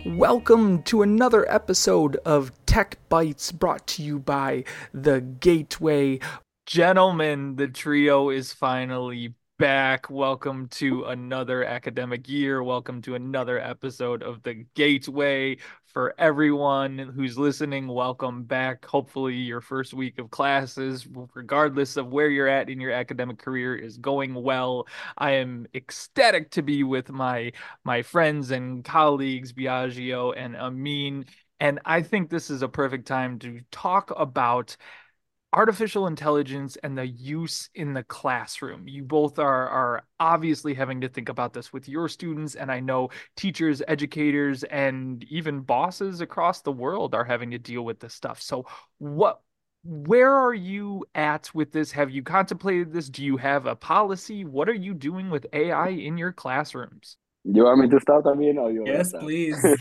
Welcome to another episode of Tech Bites brought to you by The Gateway. Gentlemen, the trio is finally back. Welcome to another academic year. Welcome to another episode of The Gateway. For everyone who's listening, welcome back. Hopefully, your first week of classes, regardless of where you're at in your academic career, is going well. I am ecstatic to be with my friends and colleagues, Biagio and Amin. And I think this is a perfect time to talk about artificial intelligence and the use in the classroom. You both are obviously having to think about this with your students, and I know teachers, educators, and even bosses across the world are having to deal with this stuff. So where are you at with this? Have you contemplated this? Do you have a policy? What are you doing with AI in your classrooms? You want me to start, I mean, or you want to Yes, start? please.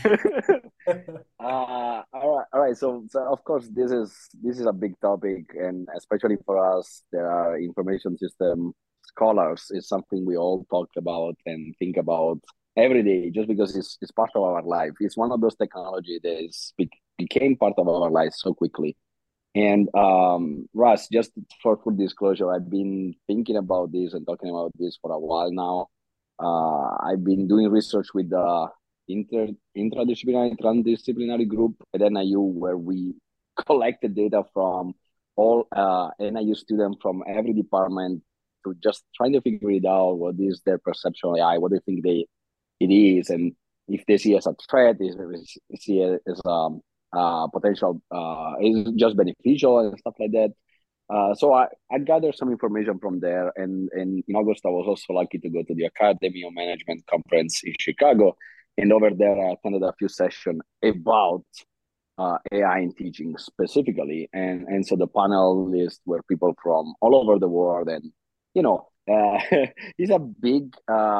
All right. So of course, this is a big topic, and especially for us, there are information system scholars. It's something we all talk about and think about every day, just because it's part of our life. It's one of those technology that became part of our life so quickly. And Russ, just for full disclosure, I've been thinking about this and talking about this for a while now. I've been doing research with the interdisciplinary, transdisciplinary group at NIU, where we collected data from all NIU students from every department to just trying to figure it out. What is their perception of AI? What do you think it is, and if they see it as a threat, is see it as potential, is just beneficial and stuff like that. So I gathered some information from there, and in August I was also lucky to go to the Academy of Management conference in Chicago, and over there I attended a few sessions about AI in teaching specifically, and so the panelists were people from all over the world, and you know, it's a big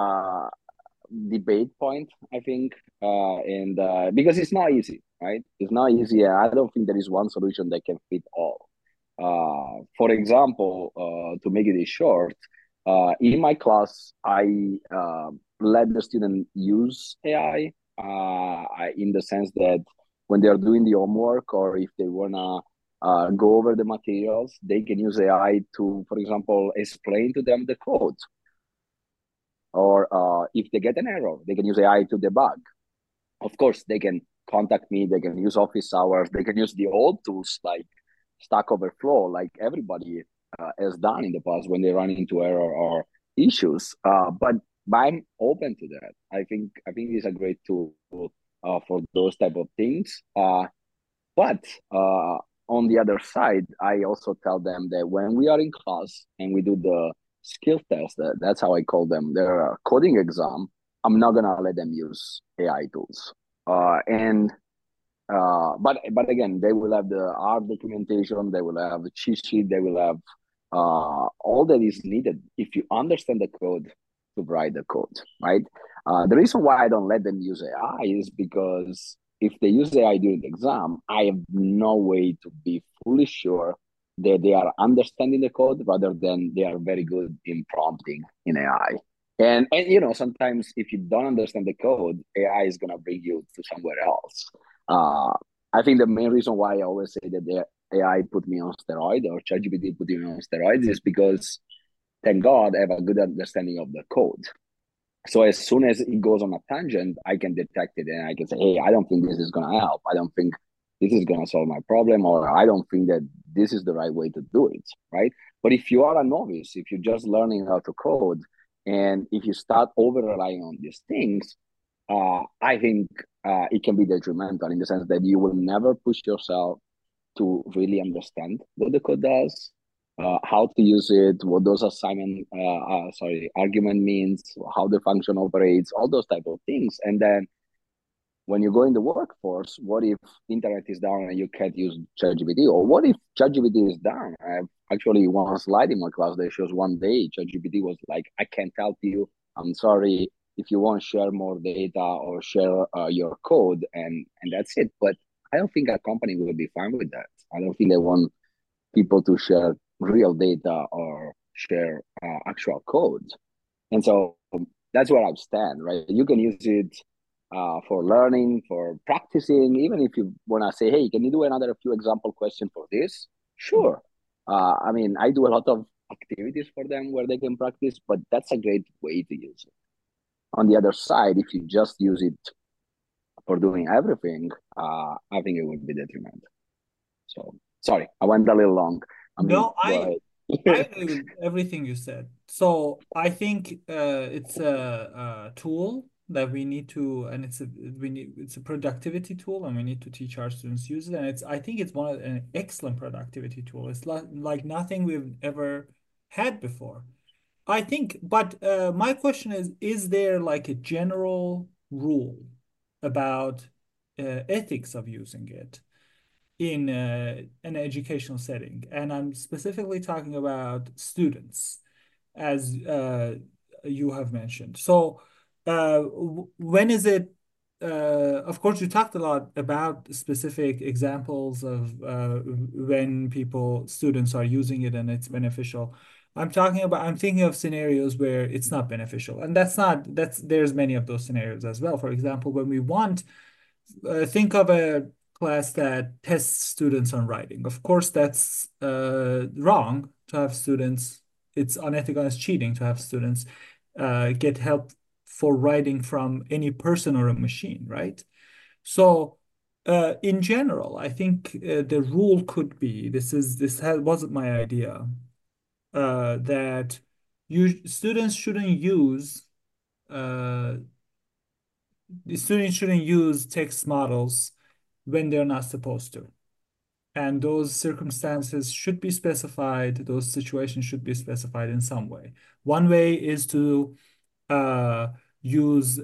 debate point, I think, and because it's not easy, right? It's not easy. I don't think there is one solution that can fit all. For example, to make it short, in my class, I let the student use AI in the sense that when they're doing the homework or if they wanna go over the materials, they can use AI to, for example, explain to them the code. Or if they get an error, they can use AI to debug. Of course, they can contact me, they can use office hours, they can use the old tools like Stack Overflow, like everybody has done in the past when they run into error or issues. But I'm open to that. I think it's a great tool for those type of things. But on the other side, I also tell them that when we are in class and we do the skill test, that's how I call them, their coding exam, I'm not gonna let them use AI tools. And but again, they will have the art documentation, they will have the cheat sheet, they will have all that is needed if you understand the code to write the code, right? The reason why I don't let them use AI is because if they use AI during the exam, I have no way to be fully sure that they are understanding the code rather than they are very good in prompting in AI. And sometimes if you don't understand the code, AI is gonna bring you to somewhere else. Uh, I think the main reason why I always say that the AI put me on steroid or ChatGPT put me on steroids is because thank God I have a good understanding of the code. So as soon as it goes on a tangent, I can detect it and I can say, hey, I don't think this is gonna help. I don't think this is gonna solve my problem, or I don't think that this is the right way to do it, right? But if you are a novice, if you're just learning how to code, and if you start over relying on these things, I think it can be detrimental in the sense that you will never push yourself to really understand what the code does, how to use it, what those argument means, how the function operates, all those type of things. And then when you go in the workforce, what if internet is down and you can't use ChatGPT? Or what if ChatGPT is down? I have actually one slide in my class that shows one day ChatGPT was like, I can't help you. I'm sorry if you want to share more data or share your code, and that's it. But I don't think a company will be fine with that. I don't think they want people to share real data or share actual code. And so that's where I stand, right? You can use it for learning, for practicing. Even if you want to say, hey, can you do another few example question for this? Sure. I mean, I do a lot of activities for them where they can practice, but that's a great way to use it. On the other side, if you just use it for doing everything, I think it would be detrimental. So sorry, I went a little long. I mean, No, go I ahead. agree with everything you said. So I think it's a tool that we need to, and it's a productivity tool, and we need to teach our students to use it. And I think it's an excellent productivity tool. It's like nothing we've ever had before. I think, but my question is there like a general rule about ethics of using it in an educational setting? And I'm specifically talking about students, as you have mentioned. So, when is it? Of course, you talked a lot about specific examples of when students are using it and it's beneficial. I'm thinking of scenarios where it's not beneficial. And there's many of those scenarios as well. For example, when we want, think of a class that tests students on writing. Of course, that's wrong to have students. It's unethical, it's cheating to have students get help for writing from any person or a machine, right? So, in general, I think the rule could be wasn't my idea, that students shouldn't use uh, the students shouldn't use text models when they're not supposed to. And those circumstances should be specified, those situations should be specified in some way. One way is to uh, use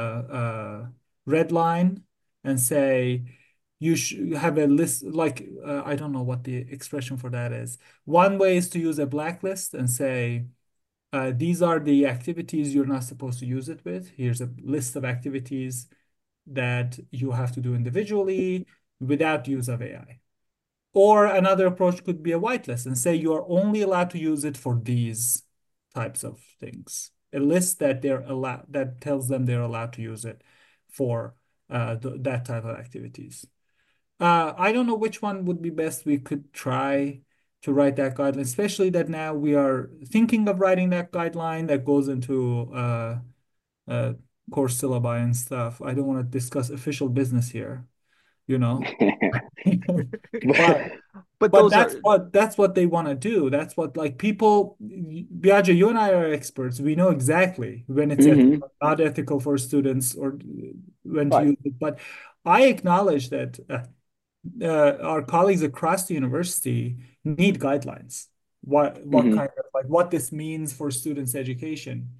a red line and say, you should have a list, like, I don't know what the expression for that is. One way is to use a blacklist and say, these are the activities you're not supposed to use it with. Here's a list of activities that you have to do individually without use of AI. Or another approach could be a whitelist and say you are only allowed to use it for these types of things. A list that tells them they're allowed to use it for that type of activities. I don't know which one would be best. We could try to write that guideline, especially that now we are thinking of writing that guideline that goes into uh, course syllabi and stuff. I don't want to discuss official business here, you know. But But but those are that's what they want to do. That's what, like, people, Biagio, you and I are experts. We know exactly when it's Hmm. ethical, not ethical for students, or when to Right. use it. But I acknowledge that our colleagues across the university need guidelines. What Hmm. kind of, like, what this means for students' education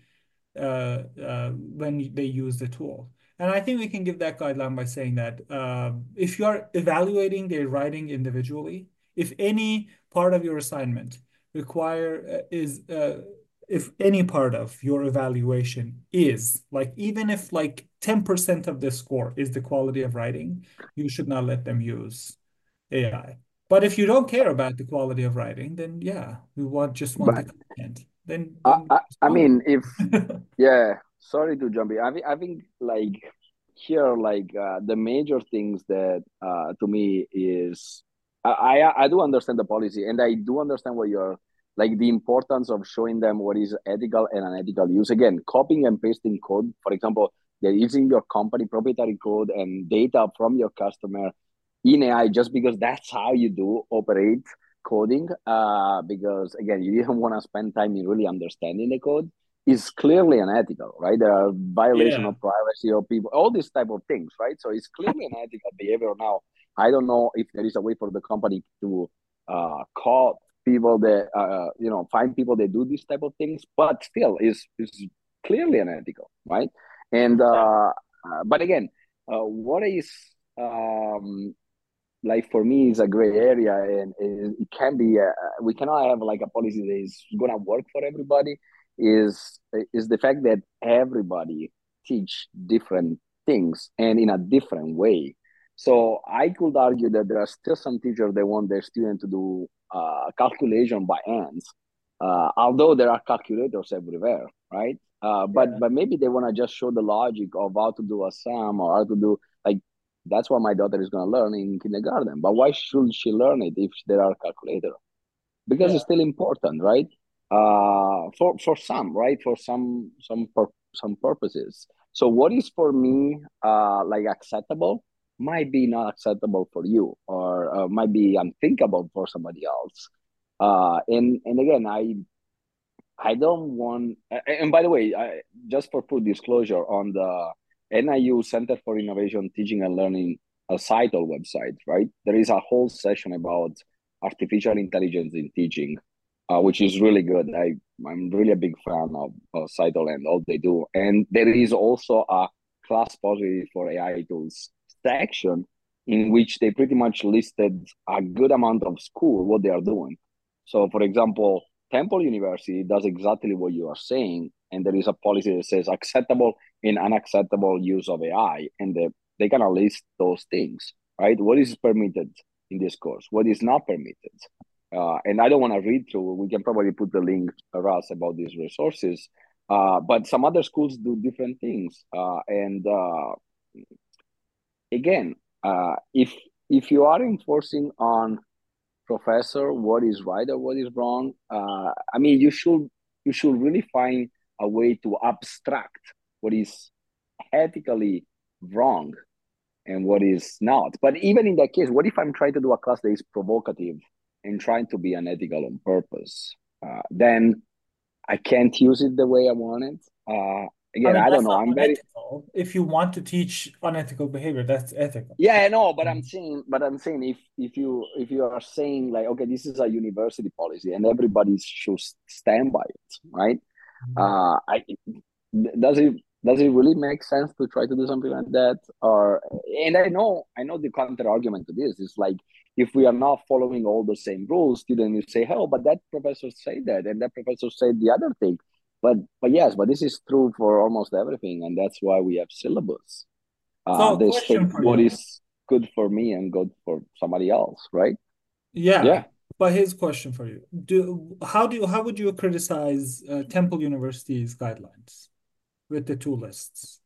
when they use the tool. And I think we can give that guideline by saying that if you are evaluating their writing individually, if any part of your assignment require is if any part of your evaluation is like, even if like 10% of the score is the quality of writing, you should not let them use AI. But if you don't care about the quality of writing, then yeah, just want the But content. Then I, then I, it's I fine. mean, if yeah, sorry to jump in. I think like here, like the major things that to me is I do understand the policy, and I do understand what you're like, the importance of showing them what is ethical and unethical use. Again, copying and pasting code, for example, they're using your company proprietary code and data from your customer in AI just because that's how you do operate coding. Because again, you didn't want to spend time in really understanding the code is clearly unethical, right? There are violation Yeah. of privacy of people, all these type of things, right? So it's clearly unethical behavior. Now, I don't know if there is a way for the company to call people that find people that do these type of things, but still is clearly unethical, right? And but again, what is like for me is a gray area, and it can be we cannot have like a policy that is gonna work for everybody. Is the fact that everybody teach different things and in a different way. So I could argue that there are still some teachers that want their student to do calculation by hands, although there are calculators everywhere, right? Yeah. But maybe they want to just show the logic of how to do a sum or how to do like that's what my daughter is going to learn in kindergarten. But why should she learn it if there are calculator? Because Yeah. it's still important, right? For some, right? For some purposes. So what is for me like acceptable might be not acceptable for you, or might be unthinkable for somebody else. And again, I don't want. And by the way, just for full disclosure, on the NIU Center for Innovation Teaching and Learning CITL website, right? There is a whole session about artificial intelligence in teaching, which is really good. I'm really a big fan of CITL and all they do. And there is also a class positive for AI tools section in which they pretty much listed a good amount of school what they are doing. So, for example, Temple University does exactly what you are saying, and there is a policy that says acceptable and unacceptable use of AI, and they kind of list those things, right? What is permitted in this course? What is not permitted? And I don't want to read through. We can probably put the link, Russ, about these resources. But some other schools do different things, and again, if you are enforcing on professor what is right or what is wrong, I mean you should really find a way to abstract what is ethically wrong and what is not. But even in that case, what if I'm trying to do a class that is provocative and trying to be unethical on purpose? Then I can't use it the way I want it. I Again, mean, I don't that's know, not I'm very. unethical. If you want to teach unethical behavior, that's ethical. Yeah, I know, but I'm saying if you are saying like, okay, this is a university policy and everybody should stand by it, right? I does it really make sense to try to do something like that? Or and I know the counter argument to this is like if we are not following all the same rules, then you say, oh, but that professor said that and that professor said the other thing. But yes, but this is true for almost everything, and that's why we have syllabus. So, They state question for what you. is good for me and good for somebody else, right? Yeah, Yeah. but here's a question for you. How would you criticize Temple University's guidelines with the two lists?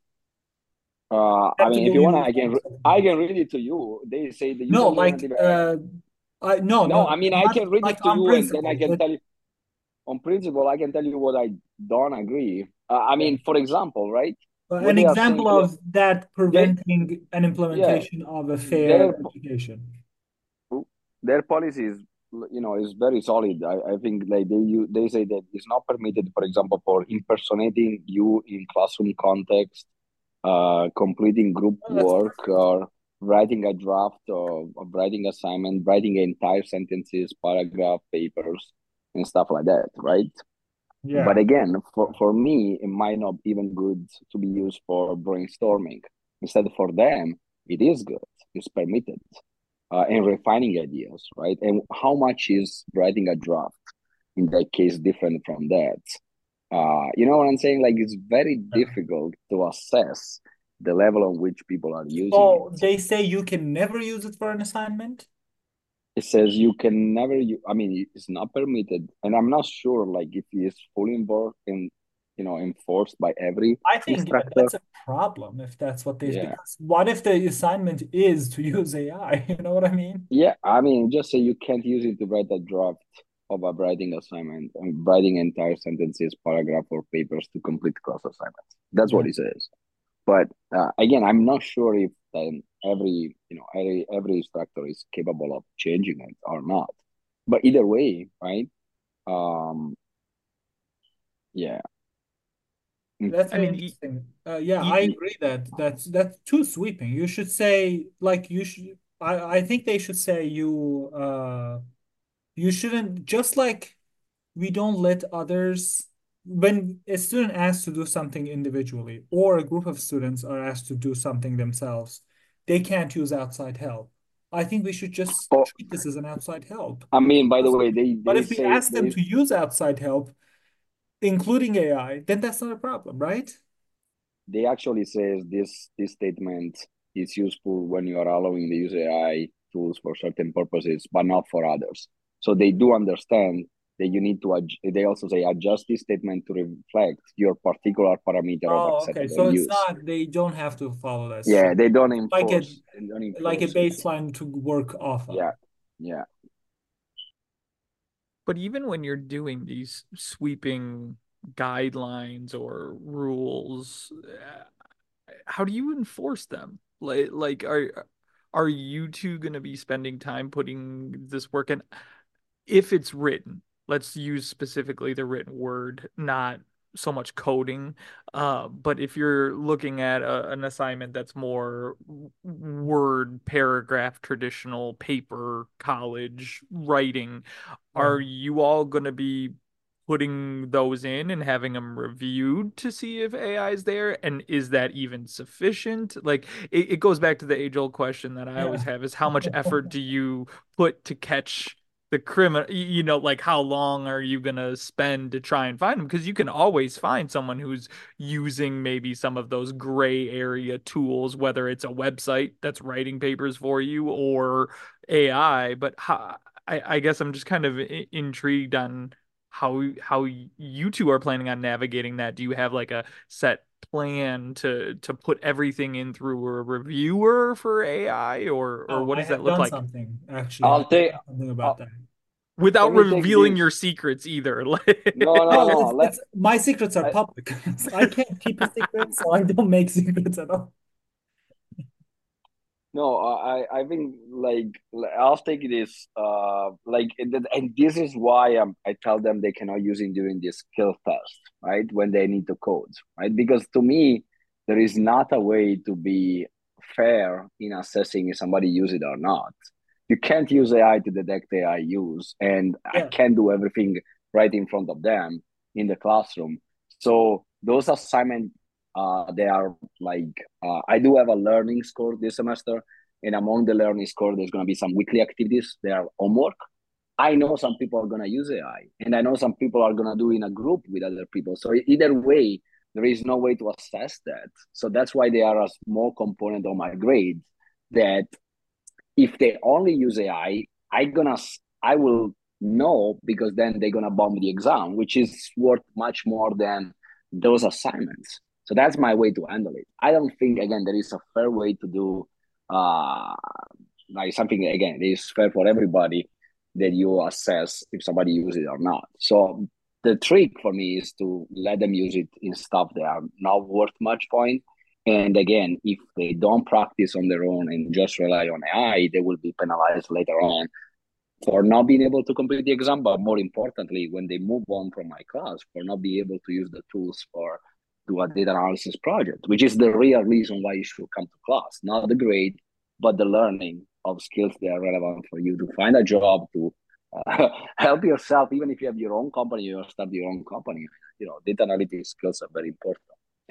I mean, if Acceptable you want, use, I unacceptable use. can read it to you. They say the use No, of like generative AI. I no No, no I mean I not can read like it to on you, and then I principle, can but tell you on principle. I can tell you what I don't agree. I yeah. mean, for example, right? What An they are saying, example of that they preventing an yeah, implementation of a fair their education. their policy is is very solid. I think like they say that it's not permitted, for example, for impersonating you in classroom context, completing group Oh, that's work, perfect. or writing a draft of writing assignment, writing entire sentences, paragraph, papers, and stuff like that, right? But Yeah. again, for me, it might not even good to be used for brainstorming. Instead, for them, it is good. It's permitted. And refining ideas, right? And how much is writing a draft in that case different from that? You know what I'm saying? Like it's very difficult to assess the level on which people are using So it. they say you can never use it for an assignment. It says you can never. I mean, it's not permitted, and I'm not sure like if it is fully involved in, enforced by every I think instructor. that's a problem if that's what they is, Yeah, because what if the assignment is to use AI? You know what I mean? yeah. I mean, just say you can't use it to write a draft of a writing assignment and writing entire sentences, paragraph, or papers to complete class assignments. That's Yeah. what it says. But again, I'm not sure if every instructor is capable of changing it or not. But either way, right? Um, yeah. That's I very mean, interesting. Yeah, you, I you, agree that that's too sweeping. You should say like you should. I think they should say you shouldn't just like we don't let others when a student asks to do something individually or a group of students are asked to do something themselves, they can't use outside help. I think we should just oh, treat this as an outside help. I mean, by the way, they But they if we say ask them they to use outside help, including AI, then that's not a problem, right? they actually says this statement is useful when you are allowing the use AI tools for certain purposes, but not for others. So they do understand that you need to they also say adjust this statement to reflect your particular parameter of Oh, okay. acceptable So it's use. not, they don't have to follow that Yeah, strict. they don't Like a enforce, they don't like a enforce it. baseline to work off of. Yeah, yeah. But even when you're doing these sweeping guidelines or rules, how do you enforce them? Like are you two going to be spending time putting this work in? If it's written, let's use specifically the written word, not so much coding. But if you're looking at an assignment that's more word, paragraph, traditional paper, college writing, Yeah. are you all going to be putting those in and having them reviewed to see if AI is there? And is that even sufficient? Like it goes back to the age-old question that I always Yeah. have is how much effort do you put to catch the criminal, like how long are you gonna spend to try and find them? Because you can always find someone who's using maybe some of those gray area tools, whether it's a website that's writing papers for you or AI. But I guess I'm just kind of intrigued on how you two are planning on navigating that. Do you have like a set plan to put everything in through a reviewer for AI, or Oh, what I does that have look done like? something actually. I I'll have take. done something about Uh, that. Without let me take revealing your this. secrets either. No, no, No, no. it's my secrets are I, public. So I can't keep a secret, so I don't make secrets at all. No, I think I'll take this and this is why I tell them they cannot use it during this skill test, right? When they need to code, right? Because to me, there is not a way to be fair in assessing if somebody use it or not. You can't use AI to detect AI use, and I Yeah. can't do everything right in front of them in the classroom. So those assignments, they are I do have a learning score this semester, and among the learning score, there's going to be some weekly activities. They are homework. I know some people are going to use AI, and I know some people are going to do in a group with other people. So either way, there is no way to assess that. So that's why they are a small component of my grades. That if they only use AI, I will know because then they're gonna bomb the exam, which is worth much more than those assignments. So that's my way to handle it. I don't think again there is a fair way to do uh like something again that is fair for everybody that you assess if somebody uses it or not. So the trick for me is to let them use it in stuff that are not worth much point, and again, if they don't practice on their own and just rely on AI, they will be penalized later on for not being able to complete the exam. But more importantly, when they move on from my class, for not being able to use the tools for do a data analysis project, which is the real reason why you should come to class, not the grade, but the learning of skills that are relevant for you to find a job, to help yourself, even if you have your own company, you start your own company. Data analytics skills are very important.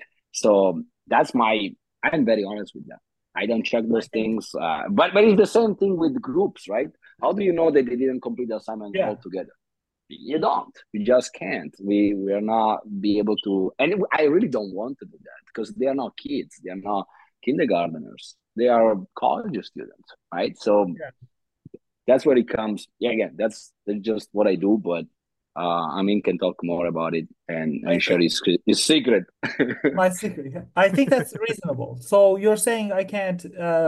So that's I'm very honest with them. I don't check I those think, things. But it's the same thing with groups, right? How do you know that they didn't complete the assignment yeah. altogether? You don't. You just can't. We are not be able to. And I really don't want to do that because they are not kids. They are not kindergarteners. They are college students, right? So Yeah. that's where it comes. Yeah, again, that's just what I do. But Amin can talk more about it I and share think his secret. my secret. Yeah. I think that's reasonable. So you're saying I can't,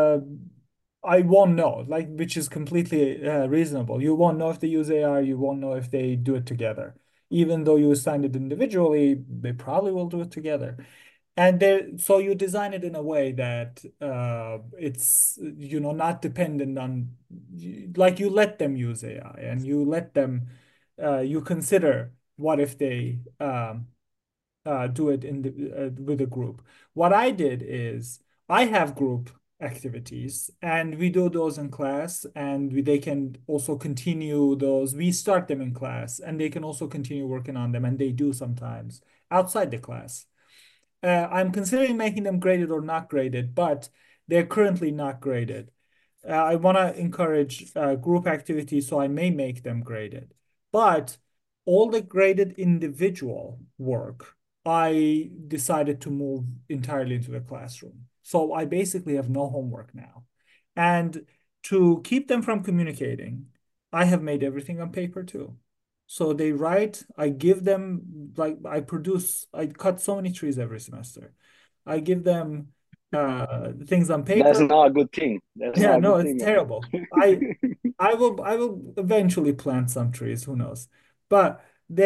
I won't know, like, which is completely reasonable. You won't know if they use AI, you won't know if they do it together. Even though you assigned it individually, they probably will do it together. And there, so you design it in a way that it's, not dependent on, like you let them use AI and you let them, you consider what if they do it with a group. What I did is I have group activities and we do those in class and they can also continue those. We start them in class and they can also continue working on them and they do sometimes outside the class. I'm considering making them graded or not graded, but they're currently not graded. I want to encourage group activities, so I may make them graded. But all the graded individual work, I decided to move entirely into the classroom. So I basically have no homework now. And to keep them from communicating, I have made everything on paper too. So they write, I give them like I cut so many trees every semester. I give them things on That's paper. not a good thing. That's Yeah, not a no, good it's thing, man. terrible. I will eventually plant some trees, who knows. But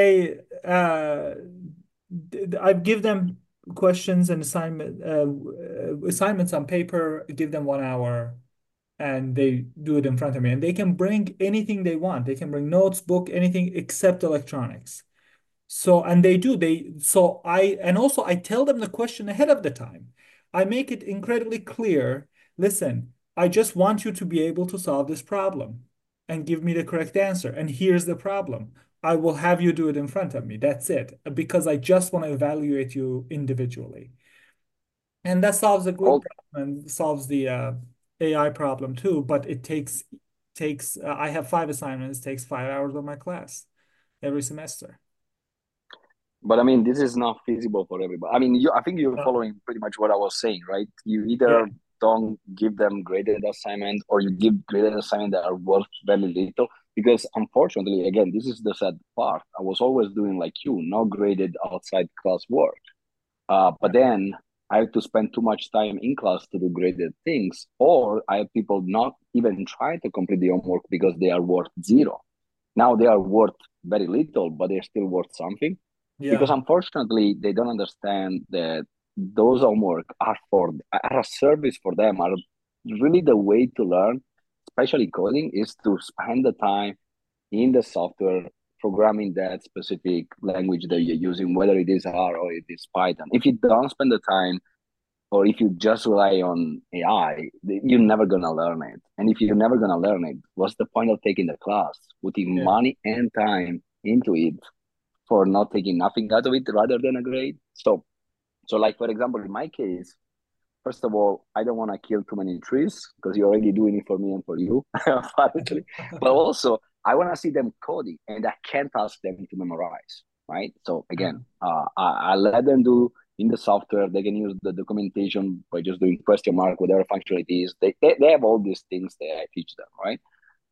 I give them questions and assignments on paper, give them 1 hour, and they do it in front of me. And they can bring anything they want. They can bring notes, book, anything except electronics. So, and they do, and also I tell them the question ahead of the time. I make it incredibly clear. Listen, I just want you to be able to solve this problem and give me the correct answer. And here's the problem. I will have you do it in front of me. That's it. Because I just want to evaluate you individually. And that solves the group All, problem and solves the AI problem too. But I have 5 assignments, takes 5 hours of my class every semester. but I mean, this is not feasible for everybody. I mean, I think you're Uh, following pretty much what I was saying, right? You yeah. either don't give them graded assignment or you give graded assignment that are worth very little. Because unfortunately, again, this is the sad part. I was always doing like you, not graded outside class work. But then I have to spend too much time in class to do graded things, or I have people not even try to complete the homework because they are worth zero. Now they are worth very little, but they're still worth something because Yeah. unfortunately they don't understand that those homework are a service for them, are really the way to learn, especially coding, is to spend the time in the software programming that specific language that you're using, whether it is R or it is Python. If you don't spend the time, or if you just rely on AI, you're never gonna learn it. And if you're never gonna learn it, what's the point of taking the class, putting Yeah. money and time into it for not taking nothing out of it rather than a grade? So like for example, in my case, first of all, I don't want to kill too many trees because you're already doing it for me and for you, apparently. But also, I want to see them coding, and I can't ask them to memorize, right? So Yeah. again, I let them do in the software. They can use the documentation by just doing question mark, whatever function it is. They have all these things that I teach them, right?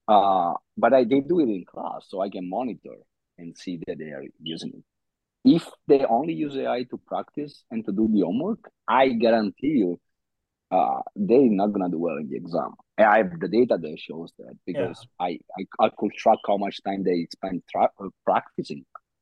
But they do it in class, so I can monitor and see that they are using it. If they only use AI to practice and to do the homework, I guarantee you they're not gonna do well in the exam. And I have the data that shows that Yeah. because I could track how much time they spend practicing.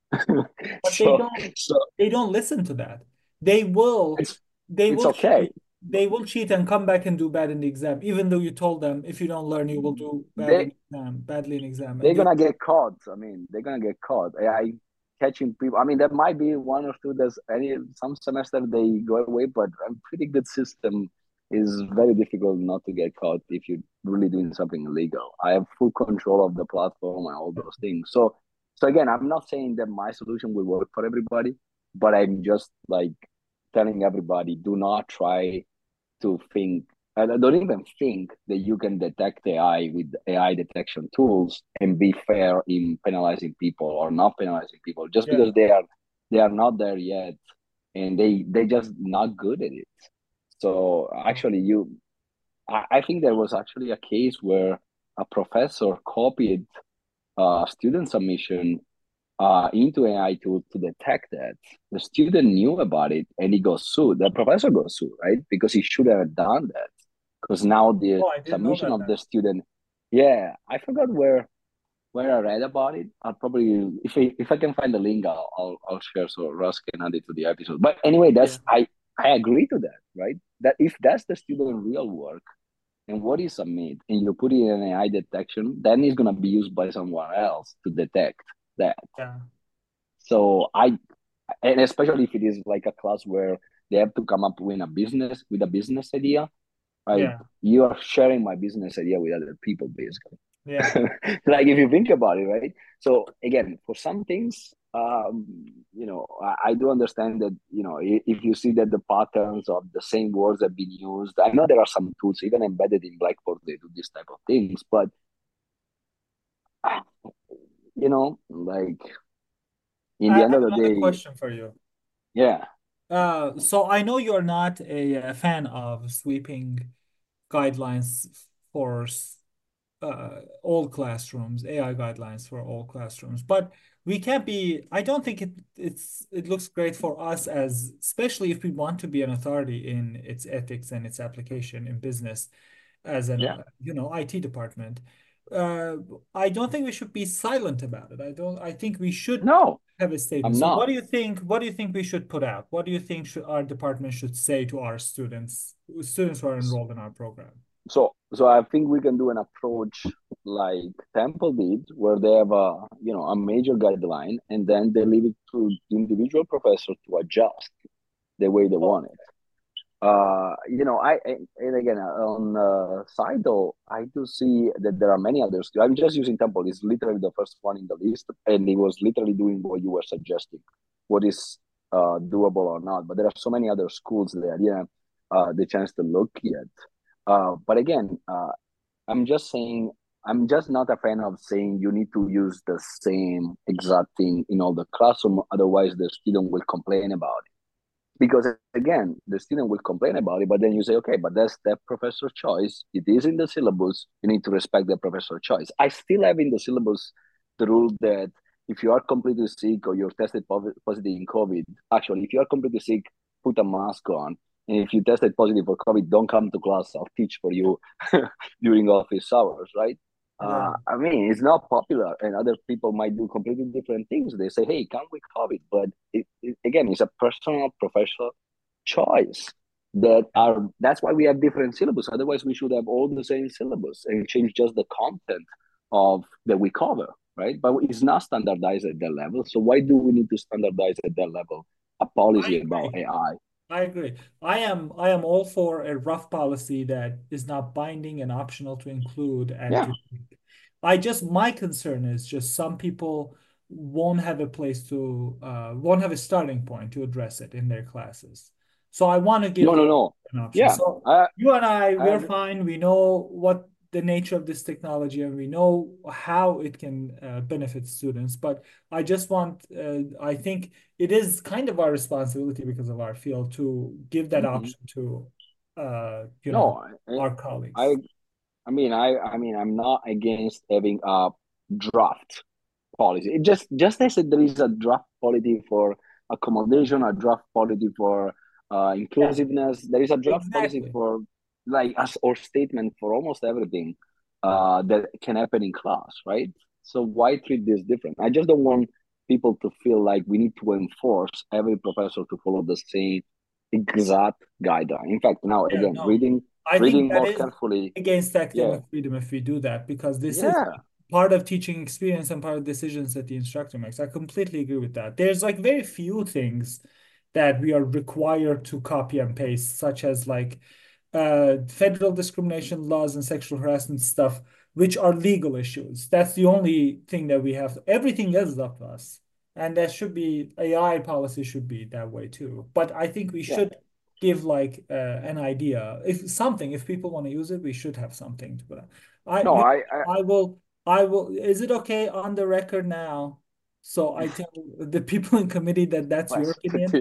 But they so don't so they don't listen to that. They will it's they it's will okay. cheat. They will cheat and come back and do bad in the exam, even though you told them if you don't learn, you will do They badly in exam. And they're gonna get caught. I mean, they're gonna get caught. I catching people. I mean, there might be one or two. There's any some semester they go away, but a pretty good system is very difficult not to get caught if you're really doing something illegal. I have full control of the platform and all those things. So again, I'm not saying that my solution will work for everybody, but I'm just like telling everybody, do not try to think. I don't even think that you can detect AI with AI detection tools and be fair in penalizing people or not penalizing people just yeah. because they are not there yet and they just not good at it. So actually, I think there was actually a case where a professor copied a student submission into AI to detect that. The student knew about it and he got sued. The professor got sued, right? Because he should have done that. Because now the Oh, I didn't know submission about of that. the student, yeah, I forgot where I read about it. I'll probably if I can find the link, I'll share so Ross can add it to the episode. But anyway, Yeah. that's I agree to that, right? That if that's the student real work and what you submit and you put it in AI detection, then it's gonna be used by someone else to detect that. Yeah. So and especially if it is like a class where they have to come up with a business idea, right? Yeah. You are sharing my business idea with other people, basically. Yeah. Like if you think about it, right? So again, for some things, I do understand that if you see that the patterns of the same words have been used. I know there are some tools even embedded in Blackboard they do this type of things, but like in I the have end of the another day, question for you. yeah. So I know you're not a fan of sweeping guidelines for all classrooms, AI guidelines for all classrooms. But we can't be, I don't think it looks great for us as, especially if we want to be an authority in its ethics and its application in business as an, Yeah. IT department. Uh, I don't think we should be silent about it. I think we should No, have a statement. I'm So not. what do you think we should put out? What do you think our department should say to our students who are enrolled in our program? So I think we can do an approach like Temple did, where they have a major guideline, and then they leave it to the individual professor to adjust the way they Oh, want it. And again on side though, I do see that there are many others. I'm just using Temple. It's literally the first one in the list, and it was literally doing what you were suggesting, what is doable or not. But there are so many other schools that I didn't the chance to look yet. But again, I'm just saying, I'm just not a fan of saying you need to use the same exact thing in all the classroom, otherwise the student will complain about it. Because again, the student will complain about it, but then you say, okay, but that's that professor's choice. It is in the syllabus. You need to respect the professor's choice. I still have in the syllabus the rule that if you are completely sick or you're tested positive in COVID, actually, if you are completely sick, put a mask on. And if you tested positive for COVID, don't come to class. I'll teach for you during office hours, right? yeah. I mean, it's not popular, and other people might do completely different things. They say, "Hey, come with COVID," but again, it's a personal, professional choice. That's why we have different syllabus. Otherwise, we should have all the same syllabus and change just the content of that we cover, right? But it's not standardized at that level. So why do we need to standardize at that level a I policy about agree. AI? I agree. I am all for a rough policy that is not binding and optional to include and Yeah. to I just my concern is just some people won't have a starting point to address it in their classes. So I want to give No, no, them no. an option. Yeah, So I you and I we're agree. fine. We know what the nature of this technology and we know how it can benefit students. But I think it is kind of our responsibility because of our field to give that Mhm. option to, No, our I colleagues. I mean, I'm not against having a draft policy. It just as there is a draft policy for accommodation, a draft policy for Yeah, inclusiveness. There is a draft policy exactly. for like us or statement for almost everything that can happen in class, right? So why treat this different? I just don't want people to feel like we need to enforce every professor to follow the same exact guideline. In fact, now Yeah, again, no. reading I think reading that more is carefully. against Yeah, academic freedom if we do that, because this is yeah. part of teaching experience and part of decisions that the instructor makes. I completely agree with that. There's like very few things that we are required to copy and paste, such as like federal discrimination laws and sexual harassment stuff, which are legal issues. That's the only thing that we have. Everything else is up to us. And that should be AI policy should be that way too. But I think we Yeah. should give like an idea. If people want to use it, we should have something to put out. I No, you I I will is it okay on the record now? So I tell the people in committee that that's your Nice. opinion.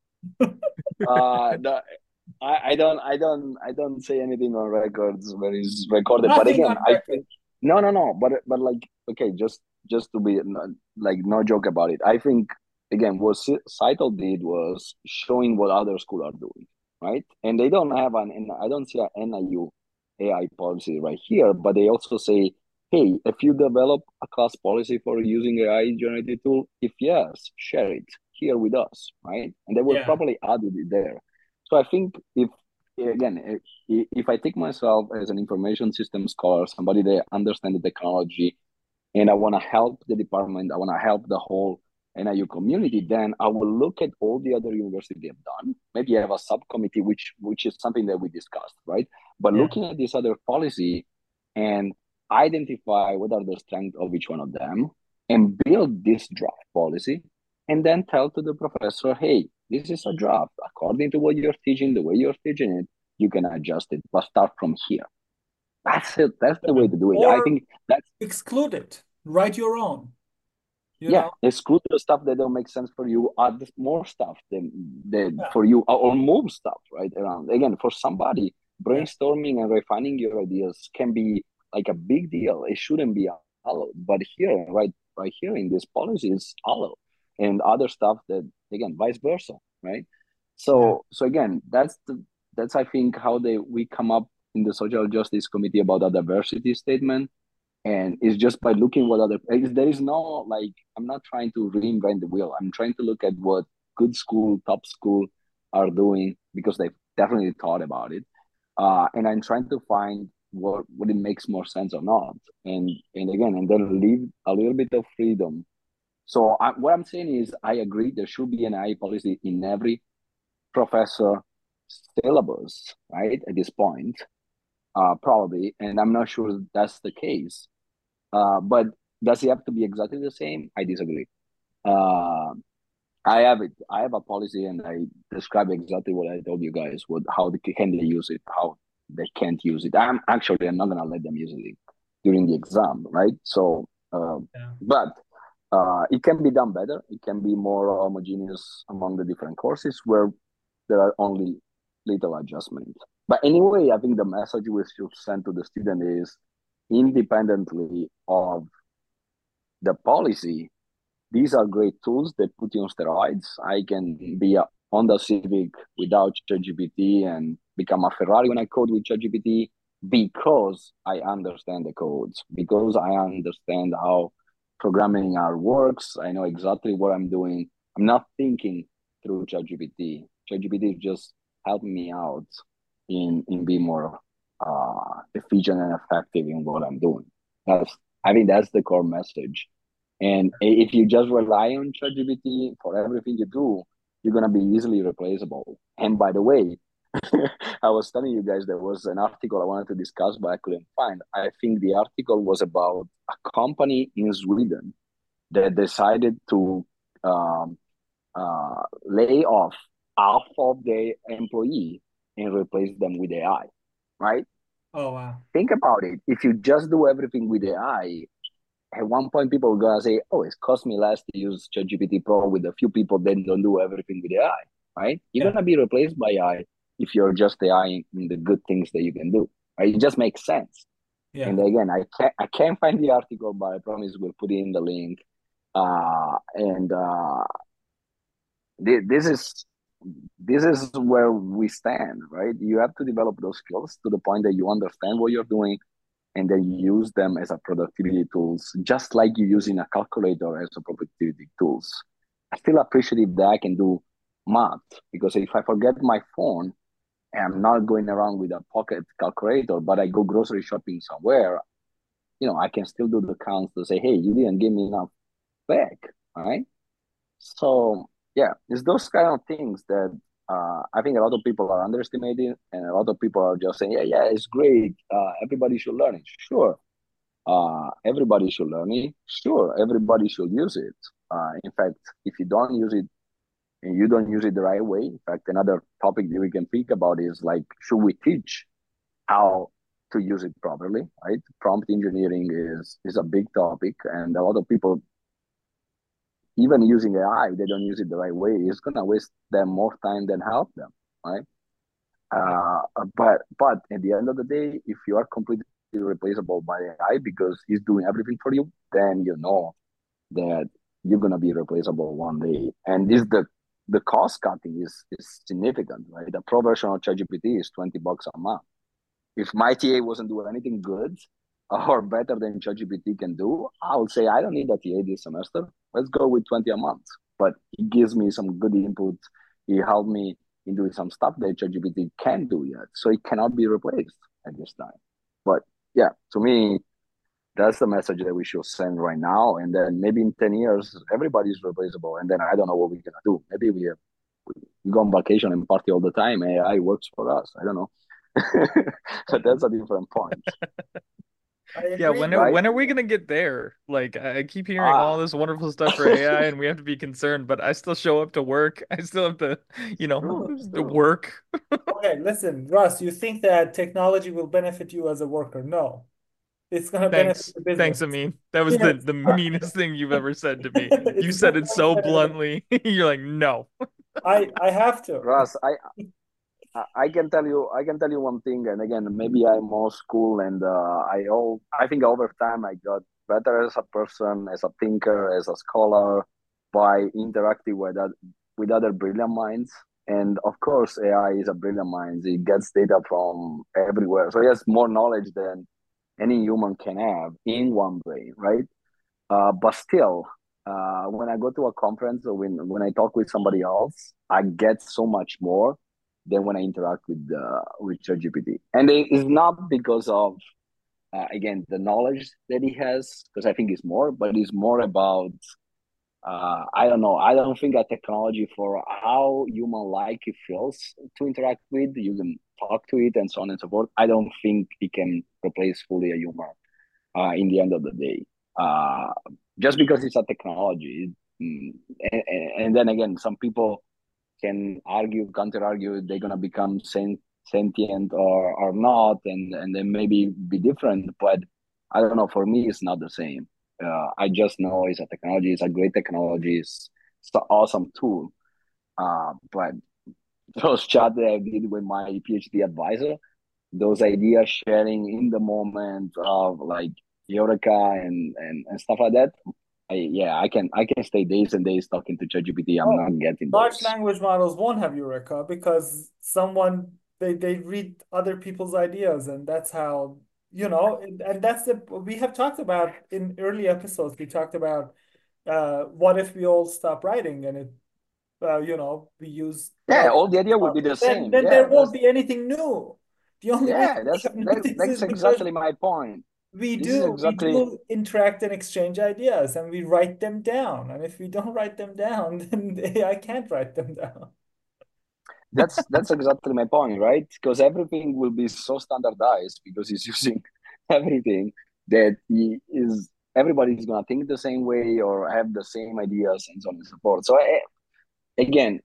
No, I don't say anything on records where it's recorded. But Nothing again, on I record. think no. But like okay, just to be like no joke about it. I think again, what Saito did was showing what other schools are doing, right? And they don't have and I don't see an NIU AI policy right here, but they also say, hey, if you develop a class policy for using AI generated tool, if yes, share it here with us, right? And they will Yeah. probably add it there. So I think if again, if I take myself as an information system scholar, somebody that understands the technology, and I want to help the department, I want to help the whole NIU community, then I will look at all the other universities they've done. Maybe I have a subcommittee, which is something that we discussed, right? But Yeah. looking at this other policy and identify what are the strengths of each one of them and build this draft policy and then tell to the professor, hey, this is a draft. According to what you're teaching, the way you're teaching it, you can adjust it, but start from here. That's it. That's the way to do it. I Or think that's exclude it. Write your own, you yeah, know? exclude the stuff that don't make sense for you, add more stuff than Yeah. for you, or move stuff right around. Again, for somebody, Yeah. brainstorming and refining your ideas can be like a big deal. It shouldn't be allowed. But here, right, right here in this policy is hollow, and other stuff that again vice versa, right? Yeah. So again, that's I think how we come up in the social justice committee about a diversity statement, and it's just by looking what other there is no like I'm not trying to reinvent the wheel. I'm trying to look at what good school, top school are doing because they've definitely thought about it, and I'm trying to find what it makes more sense or not, and again, and then leave a little bit of freedom. So what I'm saying is, I agree there should be an AI policy in every professor syllabus, right? At this point, probably, and I'm not sure that's the case. But does it have to be exactly the same? I disagree. Uh, I have it. I have a policy, and I describe exactly what I told you guys. How can they use it? How they can't use it. I'm not gonna let them use it during the exam, right? So, Yeah. but it can be done better. It can be more homogeneous among the different courses where there are only little adjustments. But anyway, I think the message we should send to the student is independently of the policy, these are great tools. They put you on steroids. I can be a Honda Civic without ChatGPT and become a Ferrari when I code with ChatGPT because I understand the codes, because I understand how programming R works. I know exactly what I'm doing. I'm not thinking through ChatGPT. ChatGPT is just helping me out in being more efficient and effective in what I'm doing. That's I think that's the core message. And if you just rely on ChatGPT for everything you do, you're gonna be easily replaceable. And by the way, I was telling you guys there was an article I wanted to discuss, but I couldn't find. I think the article was about a company in Sweden that decided to um, lay off half of their employee and replace them with AI. Right? Oh, wow. Think about it. If you just do everything with AI, at one point people are gonna say, "Oh, it's cost me less to use ChatGPT Pro with a few people than don't do everything with AI." Right? You're Yeah. gonna be replaced by AI if you're just AI in the good things that you can do. Right? It just makes sense. And Yeah. again, I can't find the article, but I promise we'll put in the link. And this is where we stand, right? You have to develop those skills to the point that you understand what you're doing and then use them as a productivity tools, just like you using a calculator as a productivity tools. I still appreciate that I can do math because if I forget my phone and I'm not going around with a pocket calculator, but I go grocery shopping somewhere, I can still do the counts to say, hey, you didn't give me enough back, right? So yeah, it's those kind of things that I think a lot of people are underestimating, and a lot of people are just saying, yeah, yeah, it's great. Everybody should learn it. Sure, everybody should learn it. Sure, everybody should use it. In fact, if you don't use it and you don't use it the right way, in fact, another topic that we can think about is like, should we teach how to use it properly? Right? Prompt engineering is a big topic, and a lot of people, even using AI, they don't use it the right way. It's gonna waste them more time than help them, right? Yeah. But at the end of the day, if you are completely replaceable by AI because he's doing everything for you, then you know that you're gonna be replaceable one day. And this the cost cutting is significant, right? The pro version of ChatGPT is $20 a month. If my TA wasn't doing anything good or better than ChatGPT can do, I would say I don't need a TA this semester. Let's go with 20 a month. But it gives me some good input. It helped me in doing some stuff that ChatGPT can't do yet. So it cannot be replaced at this time. But yeah, to me, that's the message that we should send right now. And then maybe in 10 years, everybody's replaceable. And then I don't know what we're going to do. Maybe we go on vacation and party all the time. AI works for us. I don't know. But that's a different point, I Yeah, agree. right? when are we gonna get there? Like I keep hearing all Ah, this wonderful stuff for AI and we have to be concerned, but I still show up to work. I still have to, true, to true. work. Okay, listen, Russ, you think that technology will benefit you as a worker? No, it's going to benefit Thanks. the Thanks, business. Amin. That was Yes, the meanest thing you've ever said to me. You it's said it definitely so benefit. bluntly. You're like, no. I have to. Russ, I can tell you one thing, and again, maybe I'm old school, and I think over time I got better as a person, as a thinker, as a scholar, by interacting with other brilliant minds. And of course, AI is a brilliant mind. It gets data from everywhere. So it has more knowledge than any human can have in one brain, right? But still, when I go to a conference or when I talk with somebody else, I get so much more than when I interact with ChatGPT. And it's not because of again the knowledge that he has, because I think it's more, but it's more about I don't know. I don't think a technology for how human like it feels to interact with, you can talk to it and so on and so forth. I don't think it can replace fully a human in the end of the day. Uh, just because it's a technology. And then again, some people can argue, counter argue, they're gonna become sentient or not, and then maybe be different. But I don't know. For me, it's not the same. I just know it's a technology. It's a great technology. It's an awesome tool. But those chat that I did with my PhD advisor, those idea sharing in the moment of like Eureka and stuff like that. I can stay days and days talking to ChatGPT. I'm Oh, not getting large those. language models won't have Eureka because they read other people's ideas, and that's how, and that's the we have talked about in early episodes. We talked about what if we all stop writing and we use Yeah, large all the language idea would be models. the Then same. then there Yeah, won't be anything new. The only reason we that's have new things that's is because exactly my point. we This is do we exactly do interact and exchange ideas, and we write them down. And if we don't write them down, then the AI can't write them down. that's exactly my point, right? Because everything will be so standardized because he's using everything that he is everybody's gonna think the same way or have the same ideas and so on and so forth. So again,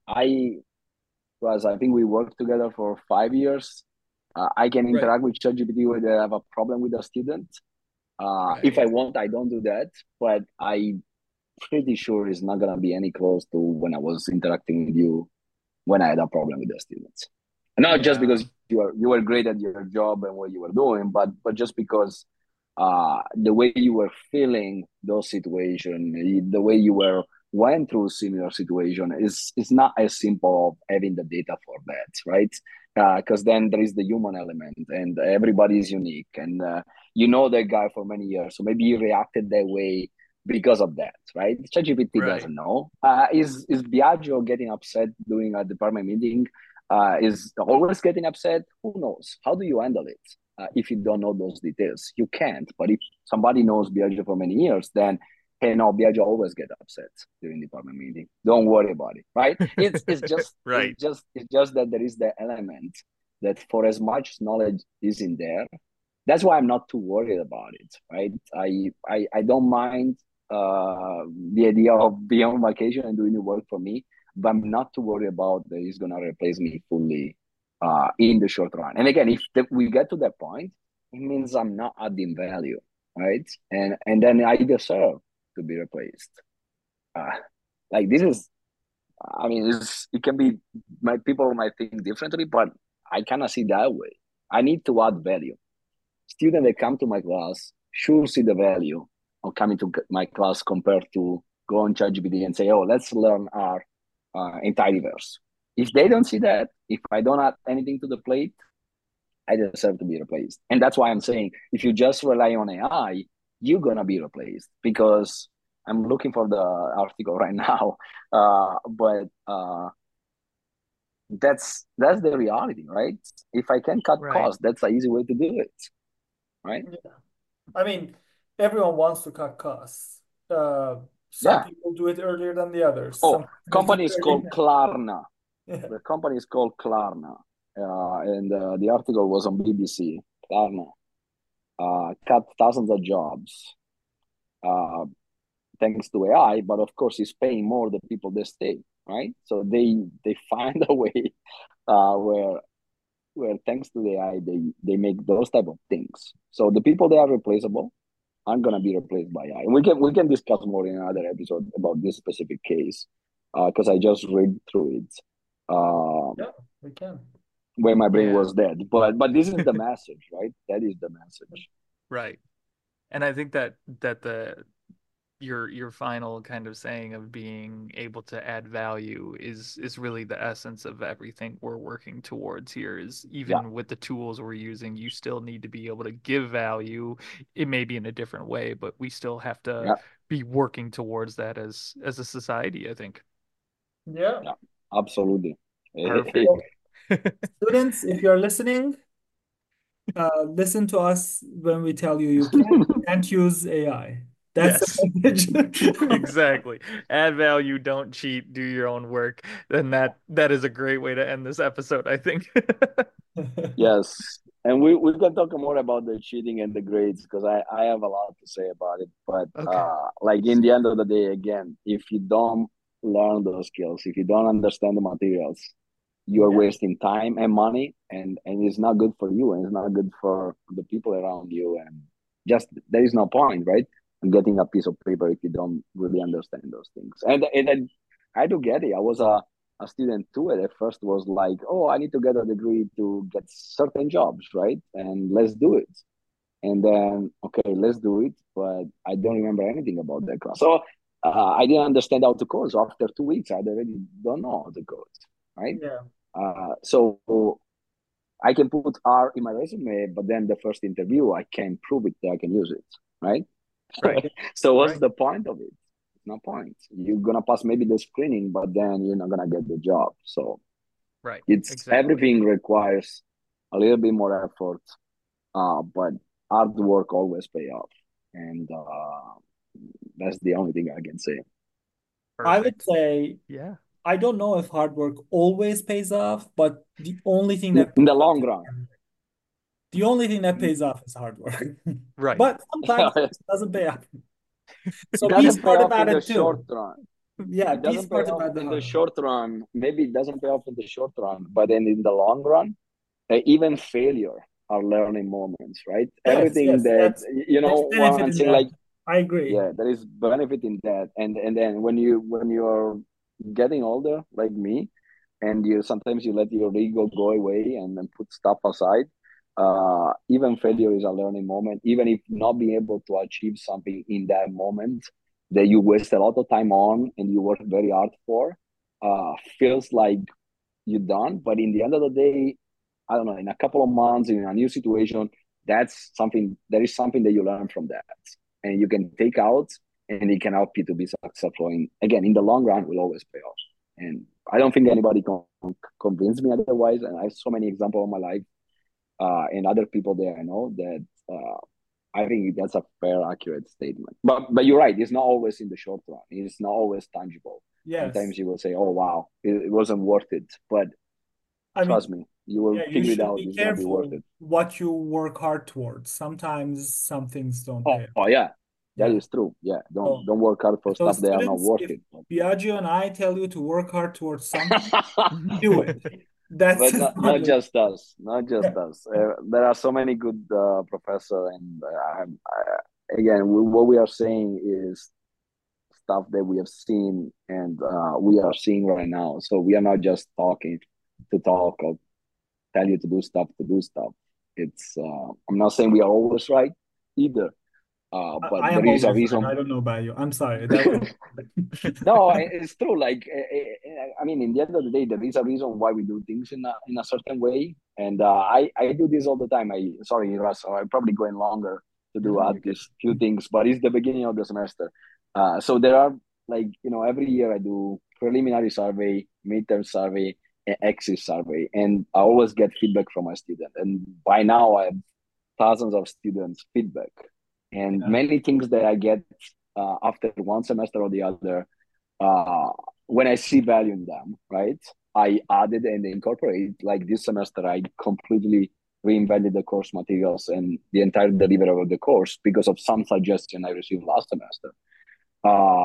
I think we worked together for 5 years. I can Right. interact with ChatGPT when I have a problem with a student. If I Right. want, I don't do that, but I pretty sure it's not gonna be any close to when I was interacting with you when I had a problem with the students. Not just Yeah. because you were great at your job and what you were doing, but just because the way you were feeling those situations, the way you were went through similar situation is not as simple of having the data for that, right? Because then there is the human element, and everybody is unique, and you know that guy for many years, so maybe you reacted that way because of that, right? ChatGPT Right. doesn't know. Is Biagio getting upset during a department meeting? Is always getting upset? Who knows? How do you handle it? If you don't know those details, you can't. But if somebody knows Biagio for many years, then hey, no, Biagio always get upset during department meeting. Don't worry about it, right? It's just Right. it's just that there is the element that for as much knowledge is in there, that's why I'm not too worried about it, right? I don't mind the idea of being on vacation and doing the work for me, but I'm not too worried about that he's gonna replace me fully in the short run. And again, if we get to that point, it means I'm not adding value, right? And then I deserve to be replaced. Uh, like this is, I mean, it can be, my people might think differently, but I kind of see that way. I need to add value. Students that come to my class should see the value of coming to my class compared to go on ChatGPT and say, "Oh, let's learn our entityverse." If they don't see that, if I don't add anything to the plate, I deserve to be replaced. And that's why I'm saying, if you just rely on AI, you're gonna be replaced. Because I'm looking for the article right now, but that's the reality, right? If I can cut Right. costs, that's an easy way to do it, right? Yeah. I mean, everyone wants to cut costs. Some Yeah. people do it earlier than the others. Oh, Some people do company it is early called now. Klarna. Yeah. The company is called Klarna, and the article was on BBC. Klarna cut thousands of jobs uh, thanks to AI, but of course, it's paying more the people that stay, right? So they find a way where thanks to the AI, they make those type of things. So the people that are replaceable aren't gonna be replaced by AI. And we can discuss more in another episode about this specific case because I just read through it. Uh, Yeah, we can. where my brain Yeah. was dead. But this is the message, right? That is the message. Right. And I think that the your final kind of saying of being able to add value is really the essence of everything we're working towards here. Is Yeah, even with the tools we're using, you still need to be able to give value. It may be in a different way, but we still have to yeah, be working towards that as a society, I think. Yeah. yeah, absolutely. Perfect. So, students, if you're listening, listen to us when we tell you can't use AI. That's Yes. the message. Exactly. Add value, don't cheat, do your own work. And that is a great way to end this episode, I think. Yes, and we can talk more about the cheating and the grades because I have a lot to say about it. But Okay. like in the end of the day, again, if you don't learn those skills, if you don't understand the materials, you are Yeah. wasting time and money, and it's not good for you, and it's not good for the people around you, and just there is no point, right? In getting a piece of paper if you don't really understand those things. And I do get it. I was a student too at first was like, oh, I need to get a degree to get certain jobs, right? And let's do it. And then, okay, let's do it. But I don't remember anything about that class. So I didn't understand how to code. So after 2 weeks, I already don't know how to code, right? Yeah. So I can put R in my resume, but then the first interview, I can prove it that I can use it, right? Right. So what's Right. the point of it? No point. You're gonna pass maybe the screening, but then you're not gonna get the job. So Right. it's Exactly. everything requires a little bit more effort, but hard work always pay off, and that's the only thing I can say. I would Perfect. say Yeah. I don't know if hard work always pays off, but the only thing that In pays the off long is run, hard work. The only thing that pays off is hard work. Right. But sometimes it doesn't pay off. it So be doesn't pay smart off in about the it short too. run. Yeah, It be doesn't pay smart off about the in the hard work. short run. Maybe it doesn't pay off in the short run, but then in the long run, even failure are learning moments, right? Yes, Everything yes, that that's you know, there's what benefit I'm in saying, that. like, I agree. yeah, there is benefit in that. And then when you're getting older, like me, and you sometimes you let your ego go away and then put stuff aside. Even failure is a learning moment, even if not being able to achieve something in that moment that you waste a lot of time on and you work very hard for, feels like you're done. But in the end of the day, I don't know, in a couple of months, in a new situation, there is something that you learn from that. And you can take out and it can help you to be successful. And again, in the long run, will always pay off. And I don't think anybody can convince me otherwise. And I have so many examples of my life and other people that I know that I think that's a fair, accurate statement. But you're right. It's not always in the short run. It's not always tangible. Yes. Sometimes you will say, "Oh wow, it wasn't worth it," but I mean, trust me, you will yeah, you figure it should out. be It's gonna be worth careful it. what you work hard towards. Sometimes some things don't pay off. Oh yeah, that Yeah. is true. Yeah, don't So, don't work hard for so stuff that are not students, worth if it. Biagio and I tell you to work hard towards something, do it. That's But just not not just us, not just yeah. us. There are so many good professor, and again, what we are saying is stuff that we have seen and we are seeing right now. So we are not just talking to talk or tell you to do stuff to do stuff. It's I'm not saying we are always right either, but I there am is a always right. reason. I don't know about you. I'm sorry. That was No, it's true. Like, I mean, in the end of the day, there is a reason why we do things in a certain way, and I do this all the time. Sorry, Russ, I'm probably going longer to do No, add you're good. this few things, but it's the beginning of the semester. So there are, like, every year I do preliminary survey, midterm survey, and exit survey, and I always get feedback from my student. And by now I have thousands of students feedback, and yeah. many things that I get after one semester or the other, uh, when I see value in them, right? I added and incorporate. Like this semester, I completely reinvented the course materials and the entire delivery of the course because of some suggestion I received last semester. Uh,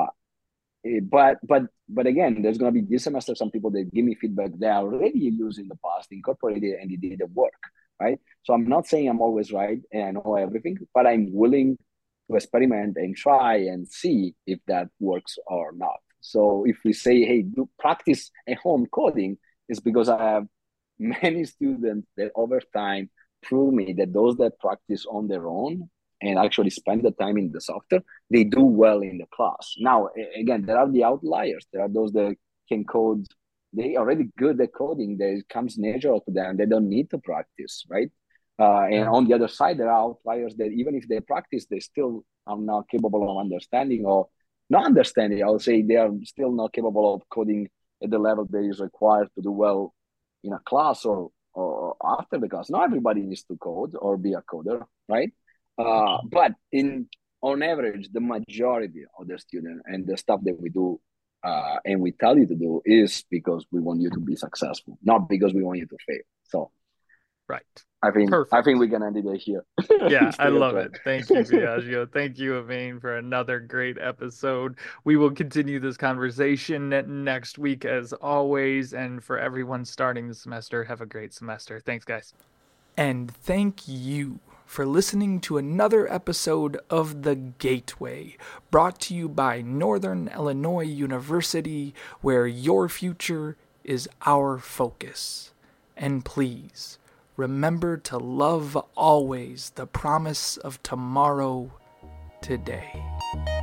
but again, there's gonna be this semester some people that give me feedback they already used in the past, incorporated, and it didn't work, right? So I'm not saying I'm always right and I know everything, but I'm willing to experiment and try and see if that works or not. So if we say, hey, do practice at home coding, it's because I have many students that over time prove me that those that practice on their own and actually spend the time in the software, they do well in the class. Now, again, there are the outliers. There are those that can code. They already good at coding. That it comes natural to them. They don't need to practice, right? And Yeah. on the other side, there are outliers that even if they practice, they still are not capable of understanding, or not understanding. I would say they are still not capable of coding at the level that is required to do well in a class or after the class. Not everybody needs to code or be a coder, right? But on average, the majority of the student and the stuff that we do and we tell you to do is because we want you to be successful, not because we want you to fail. So Right. I Perfect. think we can end it here. Yeah, I Instead of love it. Thank you, Biagio. Thank you, Emain, for another great episode. We will continue this conversation next week, as always. And for everyone starting the semester, have a great semester. Thanks, guys. And thank you for listening to another episode of The Gateway, brought to you by Northern Illinois University, where your future is our focus. And please, remember to love always the promise of tomorrow today.